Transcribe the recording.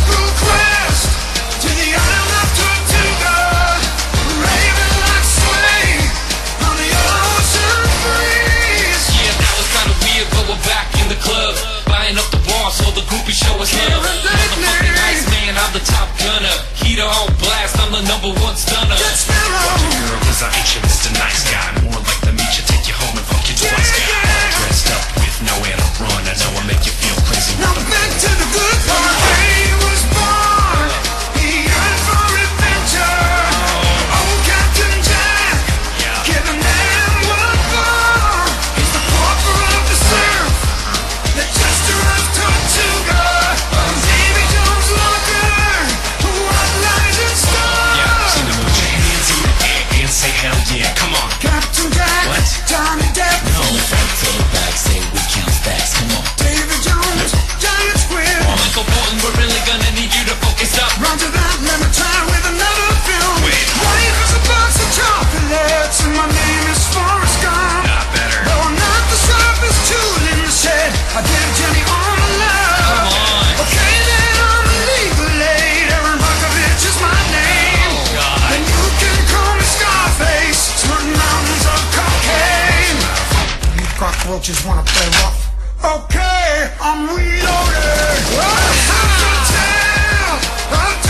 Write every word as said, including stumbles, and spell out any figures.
Circle Quest to the island of Tortuga, raving like sway on the ocean breeze. Yeah, that was kinda weird, but we're back in the club, buying up the bar so the groupies show us love. Motherfucking nice man, I'm the top gunner. Heater on blast, I'm the number one stunner. Get Sparrow. Girl, cause I ain't your Mister Nice Guy. More like the meet you, take you home and fuck you twice, guy. Dressed up with nowhere to run, I know I make you feel crazy. Now back to the good part. He was born, he yearned for adventure. Oh, Captain Jack, give a man what for. He's the pauper of the surf, the jester of Tortuga, Davy Jones Locker, what lies in store. Yeah, see the move your hands in the air and say hell yeah, come on. Captain Jack, What? Johnny Depp, From the front to the back, say we count stacks. Come on. Davy Jones, Giant Squid. Uncle Bolton, we're really gonna need you to focus up. Roger that, let me try with another film. Wait. Life is a box of chocolates, and my name is Forrest Gump. Not better. Though I'm not the sharpest tool in the shed, I give Jenny all my love. Come on. Okay, then I'm a legal aid. Aaron Brockovich is my name. Oh, God. And you can call me Scarface, snorting mountains of cocaine. You cockroaches wanna play rough? Okay, I'm reloaded. Oh, how to tell? I'll